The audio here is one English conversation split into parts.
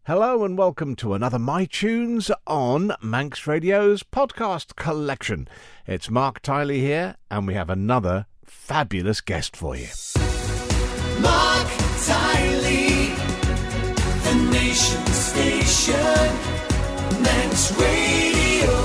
Hello and welcome to another My Tunes on Manx Radio's podcast collection. It's Mark Tiley here, and we have another fabulous guest for you. Mark Tiley, the nation station, Manx Radio.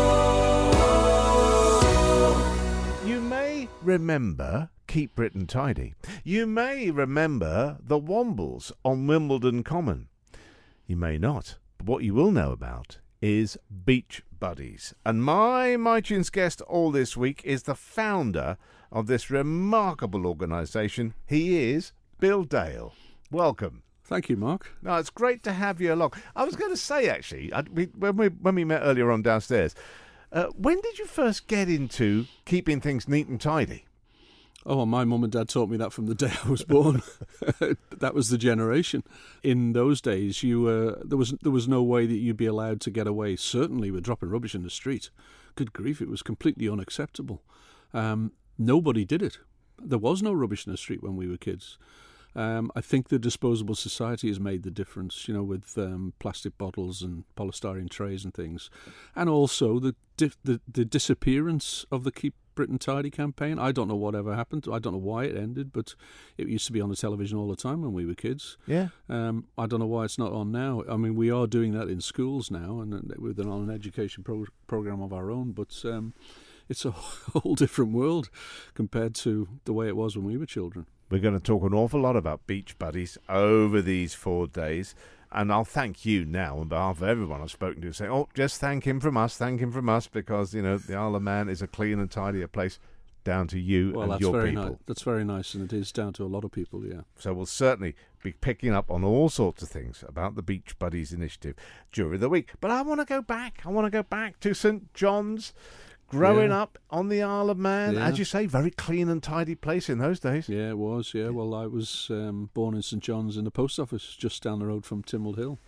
You may remember Keep Britain Tidy. You may remember the Wombles on Wimbledon Common. You may not, but what you will know about is Beach Buddies. And my Tunes guest all this week is the founder of this remarkable organisation. He is Bill Dale. Welcome. Thank you, Mark. No, it's great to have you along. I was going to say, actually, when we met earlier on downstairs, when did you first get into keeping things neat and tidy? Oh, my mum and dad taught me that from the day I was born. That was the generation. In those days, there was no way that you'd be allowed to get away, certainly with dropping rubbish in the street. Good grief, it was completely unacceptable. Nobody did it. There was no rubbish in the street when we were kids. I think the disposable society has made the difference, with plastic bottles and polystyrene trays and things. And also the disappearance of the Keep Britain Tidy campaign. I don't know whatever happened. I don't know why it ended, but it used to be on the television all the time when we were kids. Yeah. I don't know why it's not on now. I mean, we are doing that in schools now and with an education program of our own, but it's a whole different world compared to the way it was when we were children. We're going to talk an awful lot about Beach Buddies over these 4 days, and I'll thank you now on behalf of everyone I've spoken to, saying, just thank him from us, because, the Isle of Man is a clean and tidier place, down to you and your people. That's very nice, and it is down to a lot of people, yeah. So we'll certainly be picking up on all sorts of things about the Beach Buddies initiative during the week. But I want to go back. To St John's. Growing up on the Isle of Man, as you say, very clean and tidy place in those days. Yeah, it was, yeah. Well, I was born in St John's in the post office, just down the road from Tynwald Hill.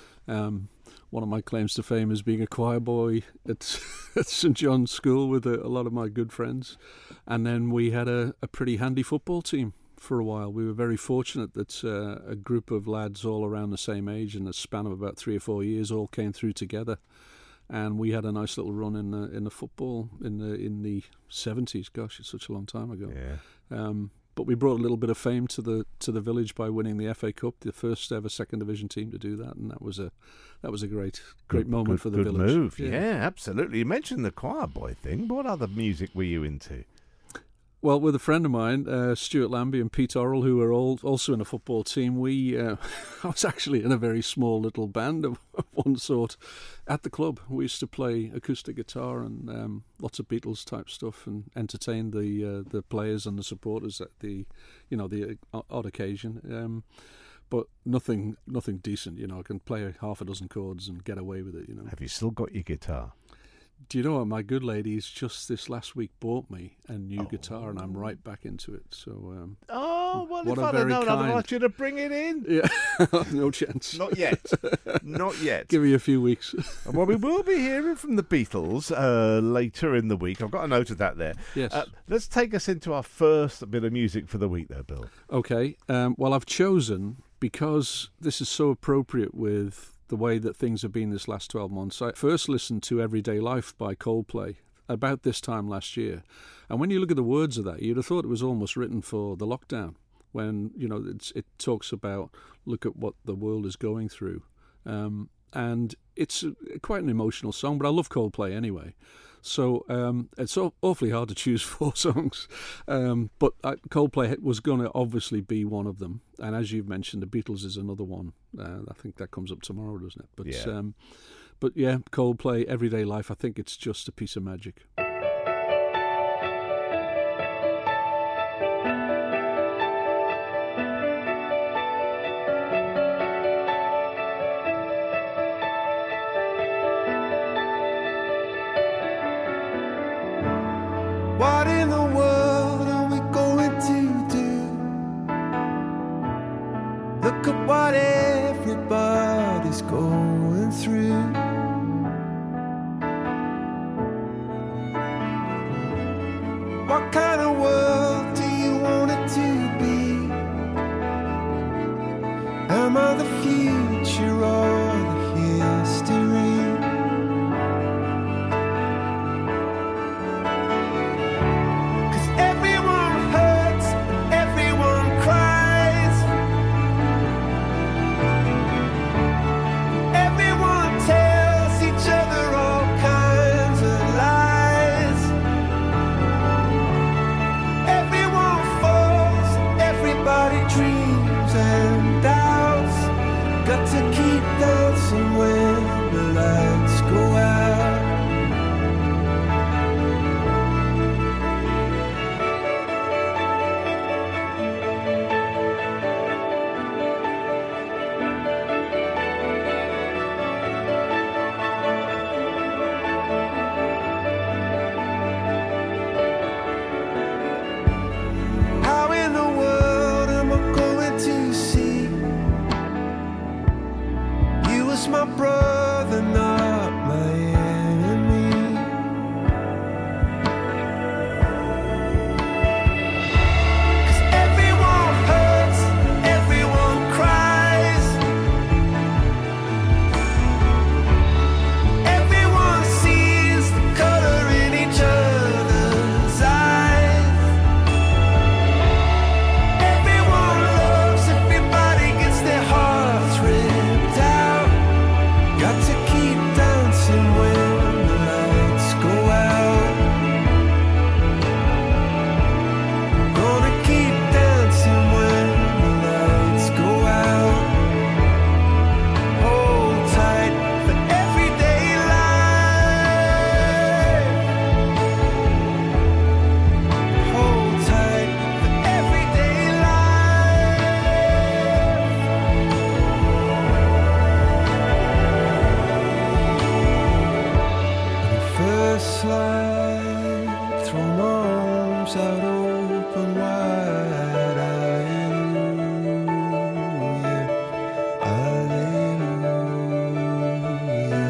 One of my claims to fame is being a choir boy at St John's School with a lot of my good friends. And then we had a pretty handy football team for a while. We were very fortunate that a group of lads all around the same age in a span of about 3 or 4 years all came through together. And we had a nice little run in the football in the 70s. Gosh, it's such a long time ago. Yeah. But we brought a little bit of fame to the village by winning the FA Cup, the first ever second division team to do that, and that was a great moment for the village. Good move. Yeah, absolutely. You mentioned the choir boy thing. What other music were you into? Well, with a friend of mine, Stuart Lambie and Pete Orrell, who were also in a football team, I was actually in a very small little band of one sort at the club. We used to play acoustic guitar and lots of Beatles type stuff, and entertain the players and the supporters at the odd occasion. But nothing decent. I can play half a dozen chords and get away with it. Have you still got your guitar? Do you know what? My good lady's just this last week bought me a new guitar, and I'm right back into it. So, well, if I'd have known, I'd have asked you to bring it in. Yeah, no chance. Not yet. Give me a few weeks. Well, we will be hearing from the Beatles later in the week. I've got a note of that there. Yes. Let's take us into our first bit of music for the week, though, Bill. Okay. Well, I've chosen, because this is so appropriate with the way that things have been this last 12 months. I first listened to Everyday Life by Coldplay about this time last year. And when you look at the words of that, you'd have thought it was almost written for the lockdown, when, it talks about, look at what the world is going through. And it's quite an emotional song, but I love Coldplay anyway. So it's awfully hard to choose 4 songs. But Coldplay was going to obviously be one of them. And as you've mentioned, the Beatles is another one. I think that comes up tomorrow, doesn't it? But yeah. But yeah, Coldplay, Everyday Life, I think it's just a piece of magic. What in the world are we going to do? Look at what everybody's going through. What kind of world do you want it to be? Am I the future or keep dancing when the lights go out. How in the world am I going to see you as my brother, not my enemy? 'Cause everyone hurts, everyone cries, everyone sees the color in each other's eyes. Everyone loves, everybody gets their hearts ripped out. Got to keep dancing when the lights go out. Gonna keep dancing when the lights go out. Hold tight for everyday life. Hold tight for everyday life. First slide, throw my arms out open wide. Hallelujah, hallelujah,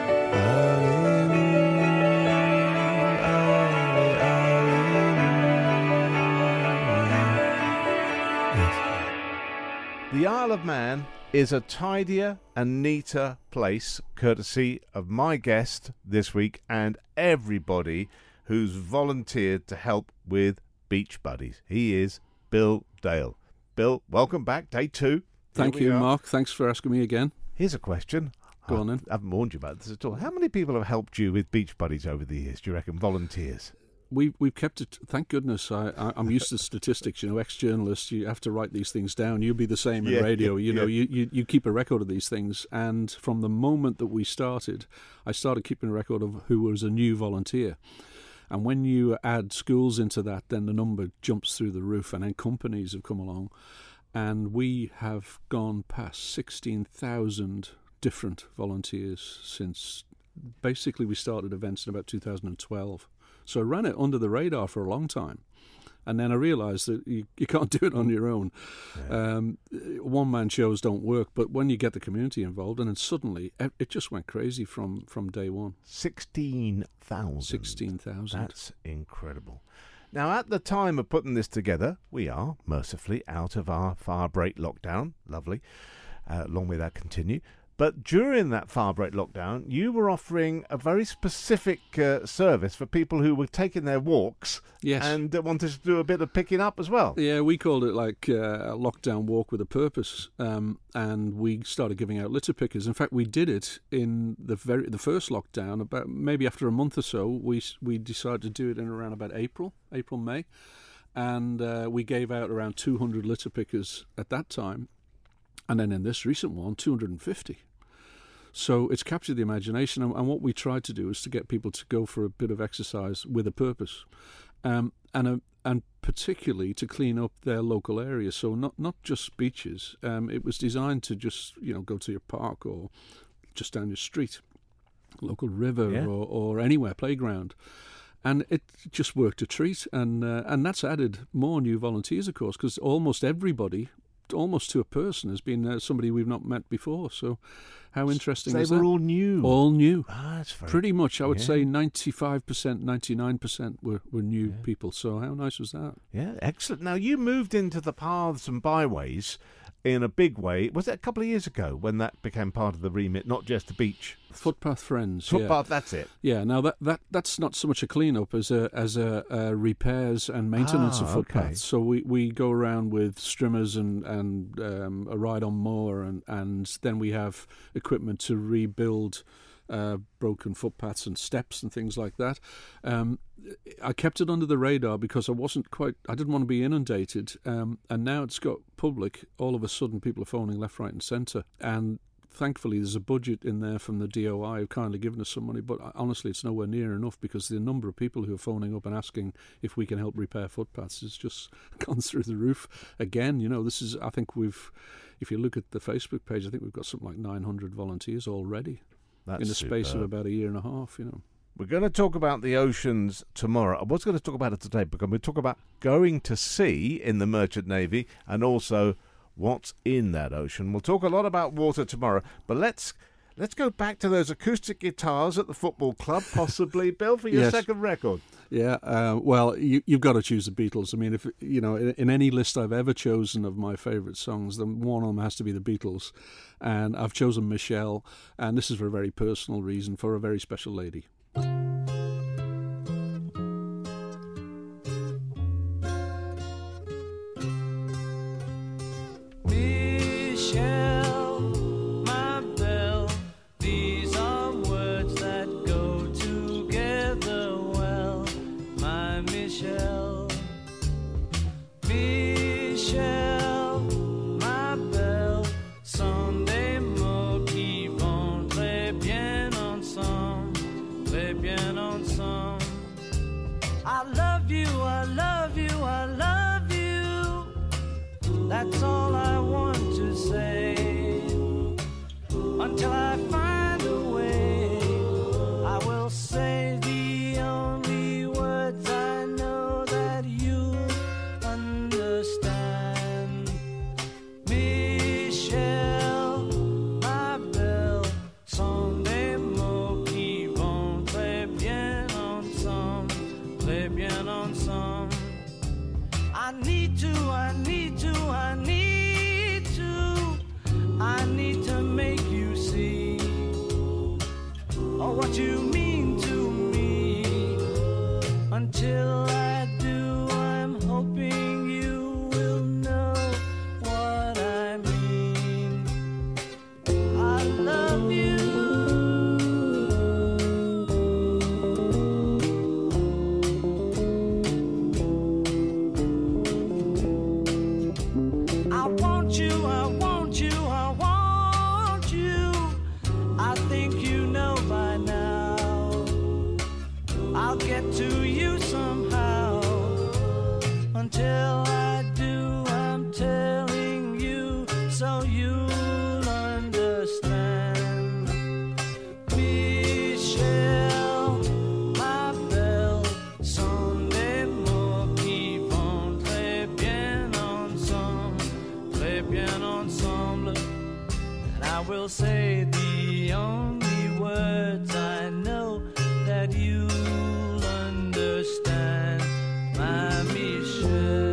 hallelujah. The Isle of Man is a tidier and neater place, courtesy of my guest this week and everybody who's volunteered to help with Beach Buddies. He is Bill Dale. Bill, welcome back, day 2. Thank Here we you, are. Mark. Thanks for asking me again. Here's a question. Go on then. I haven't warned you about this at all. How many people have helped you with Beach Buddies over the years, do you reckon, volunteers? We've kept it. Thank goodness. I'm used to statistics. You know, ex-journalists, you have to write these things down. You'll be the same in Yeah, radio. You know, yeah. you keep a record of these things. And from the moment that we started, I started keeping a record of who was a new volunteer. And when you add schools into that, then the number jumps through the roof. And then companies have come along, and we have gone past 16,000 different volunteers since basically we started events in about 2012. So I ran it under the radar for a long time. And then I realised that you can't do it on your own. Yeah. One-man shows don't work, but when you get the community involved, and then suddenly it just went crazy from day one. 16,000. 16,000. That's incredible. Now, at the time of putting this together, we are, mercifully, out of our fire break lockdown. Lovely. Long may that continue. But during that fire break lockdown, you were offering a very specific service for people who were taking their walks. Yes. And wanted to do a bit of picking up as well. Yeah, we called it like a lockdown walk with a purpose, and we started giving out litter pickers. In fact, we did it in the first lockdown. About maybe after a month or so, we decided to do it in around about April, May, and we gave out around 200 litter pickers at that time, and then in this recent one, 250. So it's captured the imagination, and what we tried to do is to get people to go for a bit of exercise with a purpose, and particularly to clean up their local area. So not just beaches. It was designed to just go to your park or just down your street, local river or anywhere, playground. And it just worked a treat, and that's added more new volunteers, of course, because almost everybody, almost to a person, has been somebody we've not met before. So how interesting is that? They were all new. All new. That's very pretty much. I would say 95%, 99% were new people. So how nice was that? Yeah, excellent. Now, you moved into the paths and byways in a big way. Was it a couple of years ago when that became part of the remit, not just the beach? Footpath Friends. Footpath, that's it. Yeah. Now that's not so much a clean-up as a repairs and maintenance of footpaths. Okay. So we go around with strimmers and a ride on mower, and then we have equipment to rebuild broken footpaths and steps and things like that. I kept it under the radar because I didn't want to be inundated, and now it's got public. All of a sudden people are phoning left, right and centre, and thankfully there's a budget in there from the DOI who've kindly given us some money, but honestly it's nowhere near enough because the number of people who are phoning up and asking if we can help repair footpaths has just gone through the roof again. This is, I think if you look at the Facebook page, I think we've got something like 900 volunteers already. That's in the space superb. of about a year and a half, We're going to talk about the oceans tomorrow. I was going to talk about it today because we talk about going to sea in the Merchant Navy and also what's in that ocean. We'll talk a lot about water tomorrow, but let's go back to those acoustic guitars at the football club, possibly, Bill, for your Yes. second record. Yeah, well, you've got to choose the Beatles. I mean, if in any list I've ever chosen of my favourite songs, then one of them has to be the Beatles, and I've chosen Michelle, and this is for a very personal reason, for a very special lady. Michelle, my belle, these are words that go together well. My Michelle, Michelle, my belle, sont des mots qui vont très bien ensemble, très bien ensemble. I love you, I love you, I love you. That's all I want to say. Until I find a way, I will say the only words I know that you understand. Michelle, my belle, sont des mots qui vont très bien ensemble, très bien ensemble. I need to, I need to, I need to, I need to make you see what you mean to me. Until I do, I'm hoping you will know what I mean. I love you. I want you, I want you, I want you. I think you know by now. I'll get to you somehow. Until I do, I'm telling you so you'll understand. Michelle, ma belle, sont des mots qui vont très bien ensemble, très bien ensemble. And I will say the only words I know that you'll understand, my Michelle.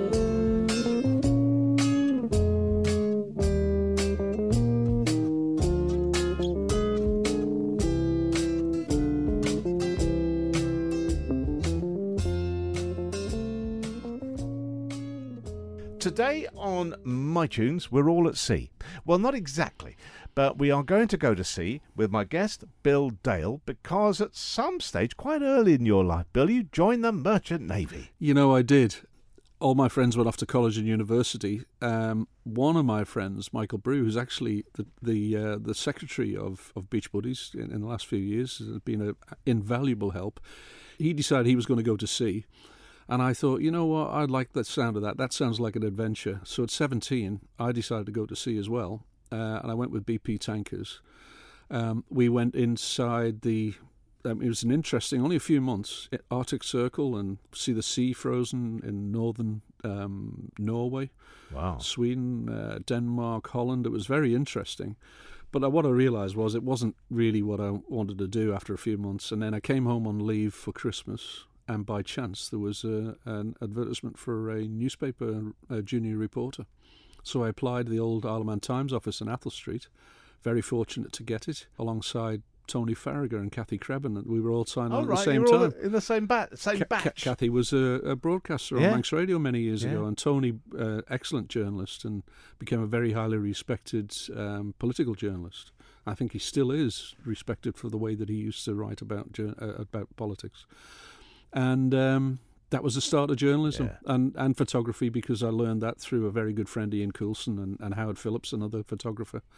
Today on My Tunes, we're all at sea. Well, not exactly, but we are going to go to sea with my guest, Bill Dale, because at some stage, quite early in your life, Bill, you joined the Merchant Navy. I did. All my friends went off to college and university. One of my friends, Michael Brew, who's actually the secretary of Beach Buddies in the last few years, has been an invaluable help. He decided he was going to go to sea. And I thought, you know what, I'd like the sound of that. That sounds like an adventure. So at 17, I decided to go to sea as well. And I went with BP Tankers. We went inside it was an interesting, only a few months, Arctic Circle, and see the sea frozen in northern Norway, Wow. Sweden, Denmark, Holland. It was very interesting. But what I realised was it wasn't really what I wanted to do after a few months. And then I came home on leave for Christmas. And by chance, there was an advertisement for a newspaper, a junior reporter. So I applied to the old Isle of Man Times office in Athol Street. Very fortunate to get it, alongside Tony Farragher and Kathy Crebban. We were all signed on at the same you were time. all in the same batch. Kathy was a broadcaster on Yeah. Manx Radio many years Yeah. ago, and Tony, excellent journalist, and became a very highly respected political journalist. I think he still is respected for the way that he used to write about politics. And that was the start of journalism and photography, because I learned that through a very good friend, Ian Coulson, and Howard Phillips, another photographer.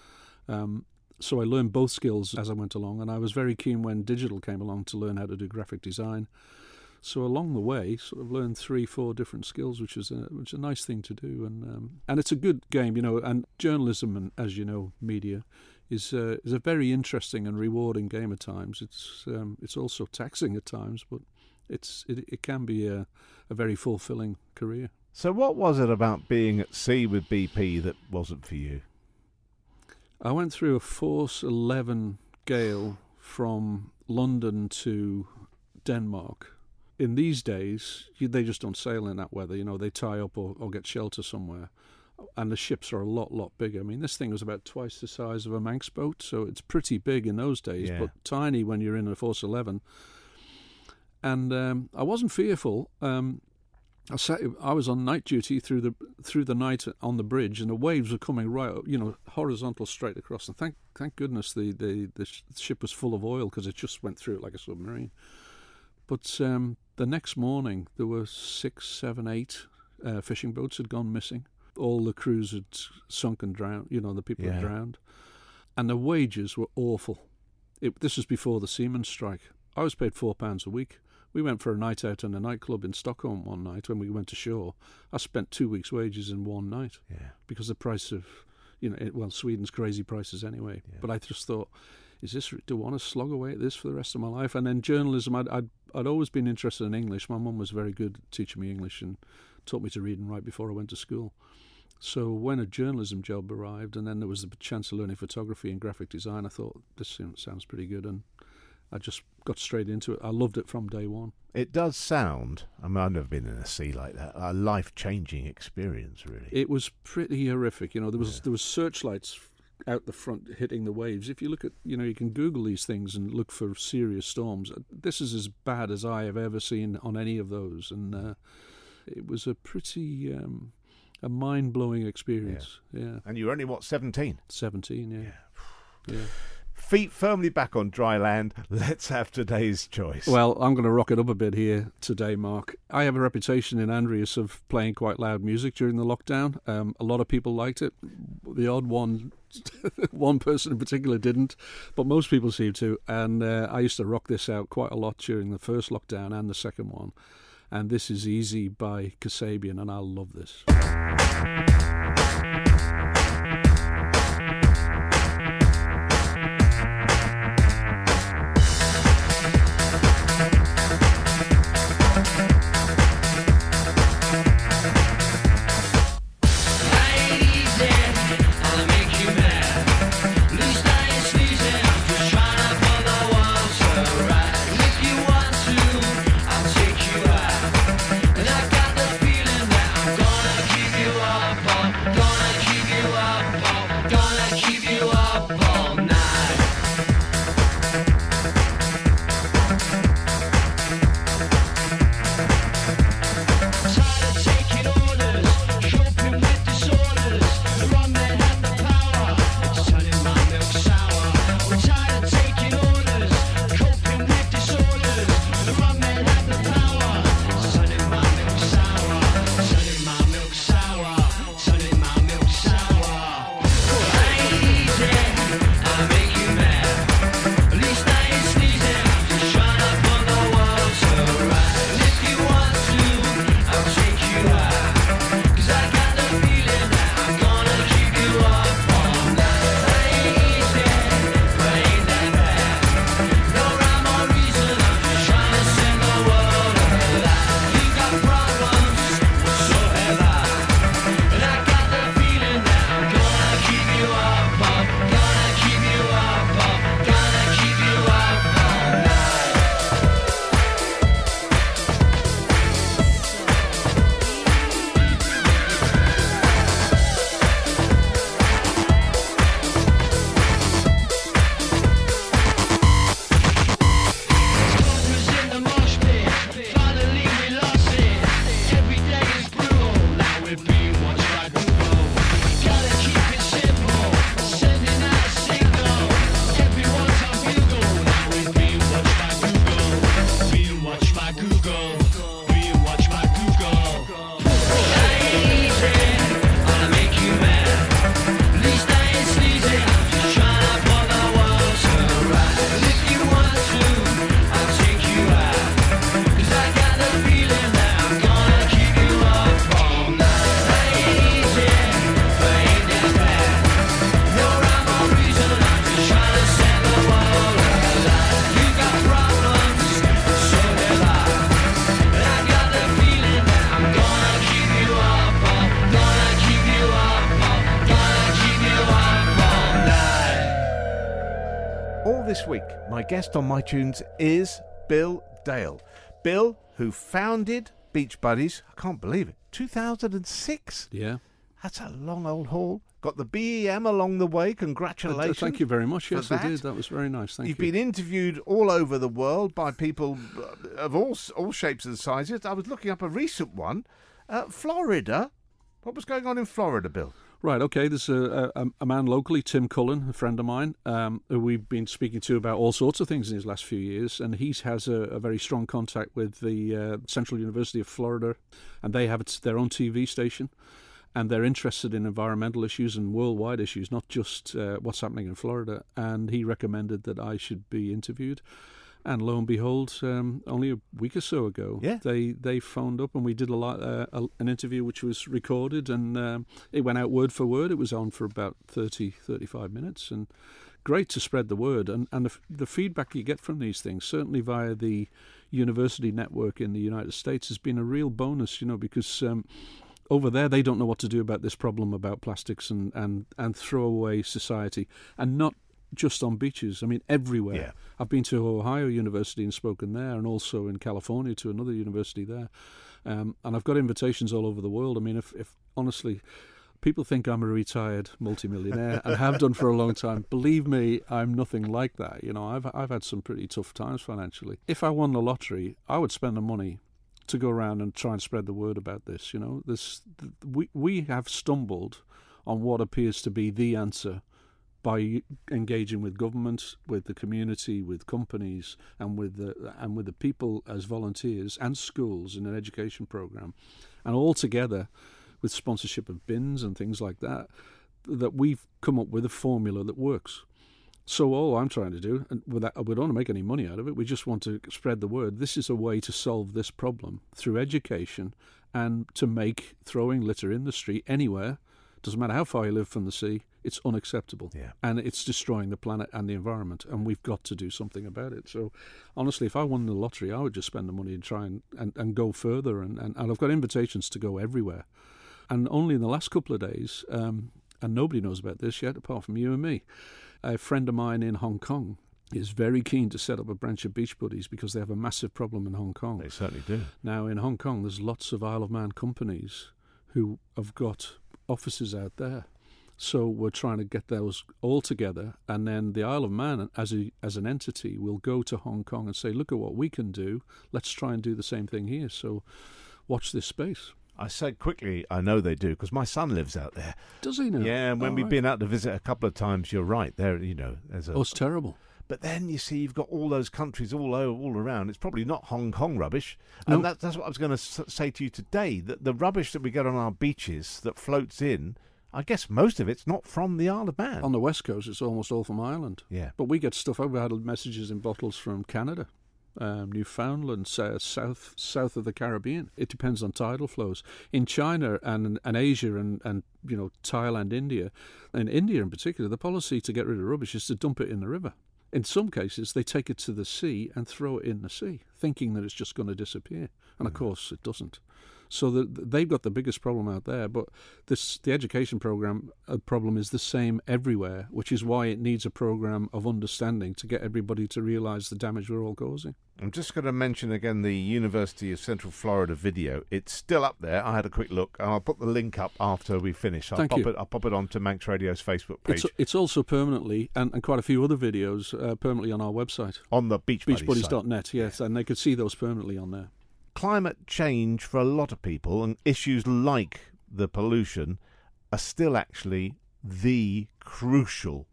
So I learned both skills as I went along, and I was very keen when digital came along to learn how to do graphic design. So along the way, sort of learned 3-4 different skills, which is a nice thing to do, and it's a good game, And journalism, and as you know, media is a very interesting and rewarding game at times. It's also taxing at times, but it can be a very fulfilling career. So what was it about being at sea with BP that wasn't for you? I went through a Force 11 gale from London to Denmark. In these days, they just don't sail in that weather. They tie up or get shelter somewhere. And the ships are a lot bigger. I mean, this thing was about twice the size of a Manx boat, so it's pretty big in those days, but tiny when you're in a Force 11. And I wasn't fearful. I was on night duty through the night on the bridge, and the waves were coming right, horizontal straight across. And thank goodness the ship was full of oil, because it just went through it like a submarine. But the next morning there were 6, 7, 8 fishing boats had gone missing. All the crews had sunk and drowned. The people had drowned, and the wages were awful. This was before the seamen's strike. I was paid £4 a week. We went for a night out in a nightclub in Stockholm one night when we went ashore. I spent 2 weeks' wages in one night because the price of, Sweden's crazy prices anyway. Yeah. But I just thought, do I want to slog away at this for the rest of my life? And then journalism, I'd always been interested in English. My mum was very good at teaching me English and taught me to read and write before I went to school. So when a journalism job arrived, and then there was the chance of learning photography and graphic design, I thought, this sounds pretty good, and I just got straight into it. I loved it from day one. It does sound, I've never been in a sea like that, a life-changing experience, really. It was pretty horrific. There was searchlights out the front hitting the waves. If you look at, you can Google these things and look for serious storms. This is as bad as I have ever seen on any of those, and it was a pretty a mind-blowing experience. Yeah. And you were only, 17? 17, yeah. Feet firmly back on dry land, let's have today's choice. Well, I'm going to rock it up a bit here today, Mark. I have a reputation in Andreas of playing quite loud music during the lockdown. A lot of people liked it. The odd one person in particular didn't, but most people seem to. And I used to rock this out quite a lot during the first lockdown and the second one. And this is Easy by Kasabian, and I love this. And I got the feeling that I'm gonna keep you up on All this week, my guest on MyTunes is Bill Dale. Bill, who founded Beach Buddies, I can't believe it, 2006? Yeah. That's a long old haul. Got the BEM along the way. Congratulations. Thank you very much. Yes, for I did. That was very nice. Thank you. You've been interviewed all over the world by people of all shapes and sizes. I was looking up a recent one. Florida. What was going on in Florida, Bill? Right, okay, there's a man locally, Tim Cullen, a friend of mine, who we've been speaking to about all sorts of things in his last few years, and he has a very strong contact with the Central University of Florida, and they have their own TV station, and they're interested in environmental issues and worldwide issues, not just what's happening in Florida, and he recommended that I should be interviewed. And lo and behold, only a week or so ago, they phoned up and we did an interview which was recorded, and it went out word for word. It was on for about 35 minutes, and great to spread the word. And the feedback you get from these things, certainly via the university network in the United States, has been a real bonus, because over there they don't know what to do about this problem about plastics and throwaway society, and not just on beaches. I mean, everywhere. Yeah. I've been to Ohio University and spoken there, and also in California to another university there. And I've got invitations all over the world. I mean, if honestly, people think I'm a retired multimillionaire and have done for a long time. Believe me, I'm nothing like that. I've had some pretty tough times financially. If I won the lottery, I would spend the money to go around and try and spread the word about this. We have stumbled on what appears to be the answer by engaging with government, with the community, with companies, and with the people as volunteers and schools in an education program, and all together with sponsorship of bins and things like that, that we've come up with a formula that works. So all I'm trying to do, and we don't want to make any money out of it, we just want to spread the word. This is a way to solve this problem through education, and to make throwing litter in the street anywhere, doesn't matter how far you live from the sea, it's unacceptable. Yeah. And it's destroying the planet and the environment, and we've got to do something about it. So honestly, if I won the lottery, I would just spend the money and try and go further, and I've got invitations to go everywhere. And only in the last couple of days, and nobody knows about this yet apart from you and me, a friend of mine in Hong Kong is very keen to set up a branch of Beach Buddies because they have a massive problem in Hong Kong. They certainly do. Now, in Hong Kong, there's lots of Isle of Man companies who have got offices out there. So we're trying to get those all together, and then the Isle of Man as an entity will go to Hong Kong and say, look at what we can do, let's try and do the same thing here. So watch this space. I said quickly, I know they do, because my son lives out there. Does he now? Yeah, and when we've been out to visit a couple of times, you're right, there, there's a... Oh, it's terrible. But then, you see, you've got all those countries all around. It's probably not Hong Kong rubbish. No. And that's what I was going to say to you today, that the rubbish that we get on our beaches that floats in, I guess most of it's not from the Isle of Man. On the West Coast, it's almost all from Ireland. Yeah. But we get stuff. I've had messages in bottles from Canada, Newfoundland, south of the Caribbean. It depends on tidal flows. In China and Asia and Thailand, India, and India in particular, the policy to get rid of rubbish is to dump it in the river. In some cases, they take it to the sea and throw it in the sea, thinking that it's just going to disappear. And, of course, it doesn't. So they've got the biggest problem out there. But the education problem is the same everywhere, which is why it needs a program of understanding to get everybody to realise the damage we're all causing. I'm just going to mention again the University of Central Florida video. It's still up there. I had a quick look, and I'll put the link up after we finish. I'll pop it onto Manx Radio's Facebook page. It's also permanently, and quite a few other videos, permanently on our website. On the beachbuddies.net, yes, and they could see those permanently on there. Climate change for a lot of people, and issues like the pollution, are still actually the crucial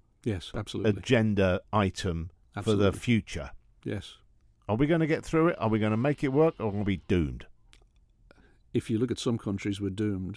agenda item for the future. Yes. Are we going to get through it? Are we going to make it work, or are we going to be doomed? If you look at some countries, we're doomed.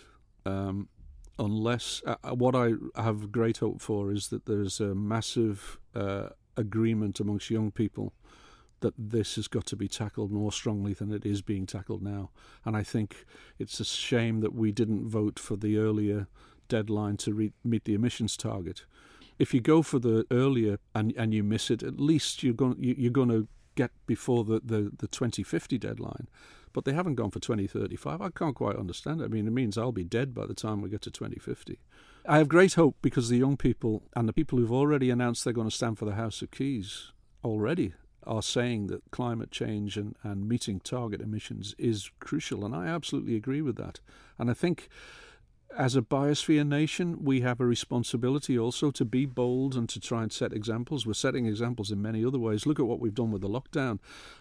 Unless what I have great hope for is that there's a massive agreement amongst young people that this has got to be tackled more strongly than it is being tackled now. And I think it's a shame that we didn't vote for the earlier deadline to meet the emissions target. If you go for the earlier and you miss it, at least you're going to get before the 2050 deadline. But they haven't gone for 2035. I can't quite understand it. I mean, it means I'll be dead by the time we get to 2050. I have great hope because the young people and the people who've already announced they're going to stand for the House of Keys already are saying that climate change and meeting target emissions is crucial. And I absolutely agree with that. And I think as a biosphere nation, we have a responsibility also to be bold and to try and set examples. We're setting examples in many other ways. Look at what we've done with the lockdown.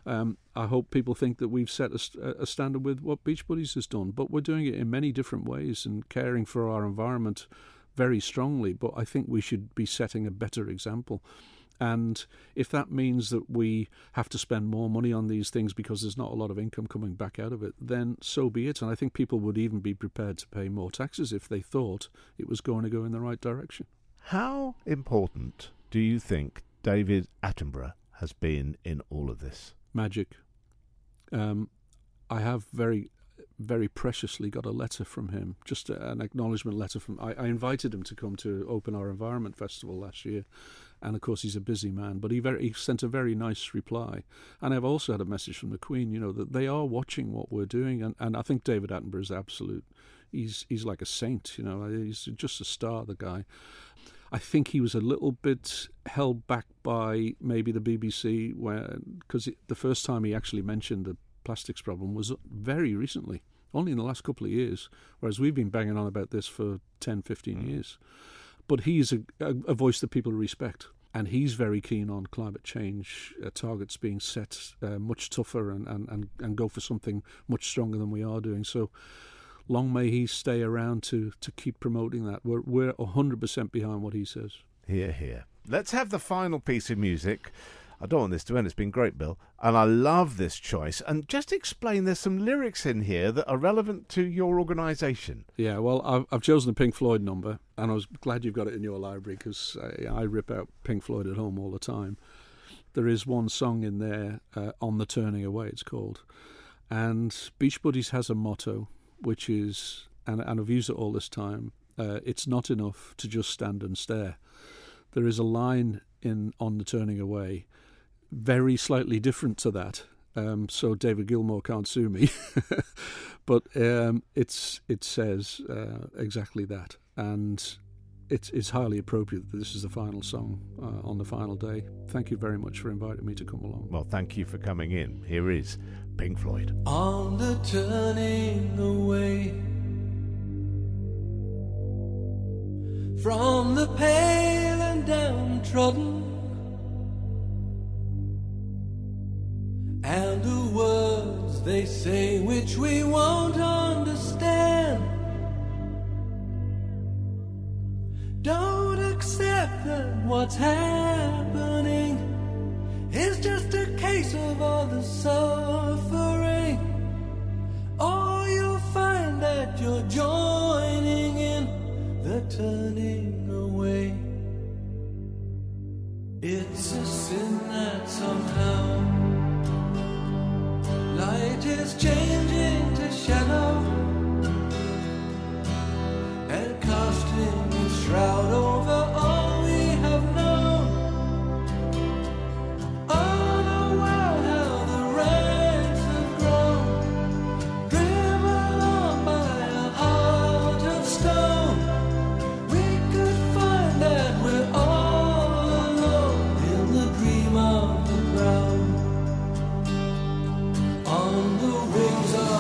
I hope people think that we've set a standard with what Beach Buddies has done, but we're doing it in many different ways and caring for our environment very strongly. But I think we should be setting a better example. And if that means that we have to spend more money on these things because there's not a lot of income coming back out of it, then so be it. And I think people would even be prepared to pay more taxes if they thought it was going to go in the right direction. How important do you think David Attenborough has been in all of this? Magic. I have very, very preciously got a letter from him, just an acknowledgement letter from... I invited him to come to open our Environment Festival last year. And, of course, he's a busy man, but he sent a very nice reply. And I've also had a message from the Queen, that they are watching what we're doing. And I think David Attenborough is absolute. He's like a saint, He's just a star, the guy. I think he was a little bit held back by maybe the BBC, because the first time he actually mentioned the plastics problem was very recently, only in the last couple of years, whereas we've been banging on about this for 10, 15 years. But he's a voice that people respect, and he's very keen on climate change targets being set much tougher and go for something much stronger than we are doing. So long may he stay around to keep promoting that. We're 100% behind what he says. Hear, hear. Let's have the final piece of music. I don't want this to end. It's been great, Bill. And I love this choice. And just explain, there's some lyrics in here that are relevant to your organisation. Yeah, well, I've chosen a Pink Floyd number, and I was glad you've got it in your library because I rip out Pink Floyd at home all the time. There is one song in there, On the Turning Away, it's called. And Beach Buddies has a motto, which is, and I've used it all this time, it's not enough to just stand and stare. There is a line in On the Turning Away very slightly different to that, so David Gilmour can't sue me. But it says exactly that, and it's highly appropriate that this is the final song on the final day. Thank you very much for inviting me to come along. Well, thank you for coming in. Here is Pink Floyd. On the turning away from the pale and downtrodden, and the words they say which we won't understand. Don't accept that what's happening is just a case of all the suffering, or you'll find that you're joining in the turning away. It's a sin that somehow light is changing to shadow and casting its shroud over all we have known. Oh, the world, how the ranks have grown, driven on by a heart of stone. We could find that we're all alone in the dream of the ground. On the wings of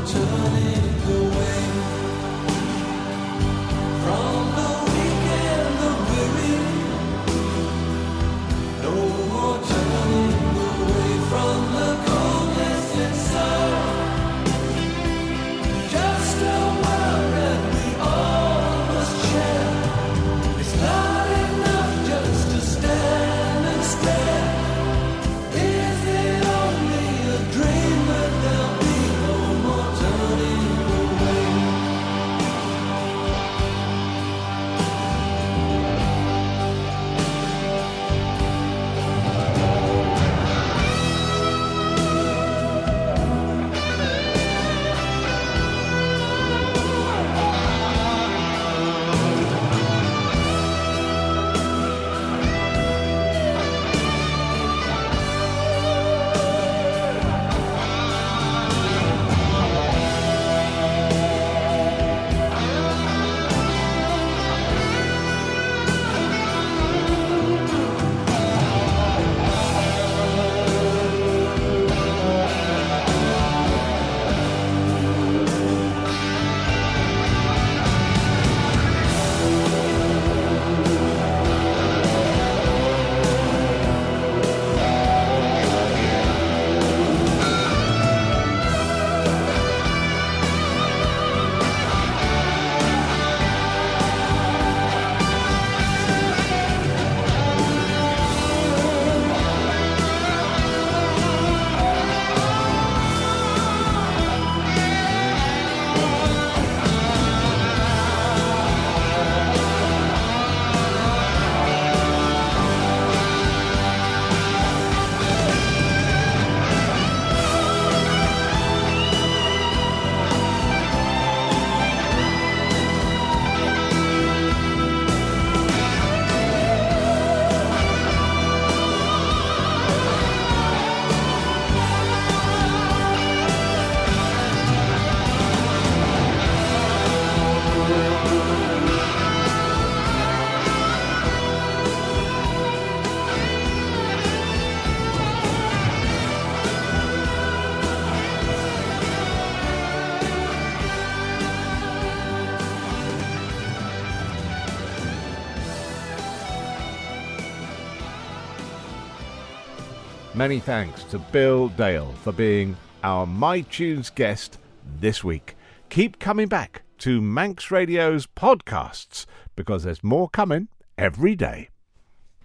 Many thanks to Bill Dale for being our MyTunes guest this week. Keep coming back to Manx Radio's podcasts because there's more coming every day.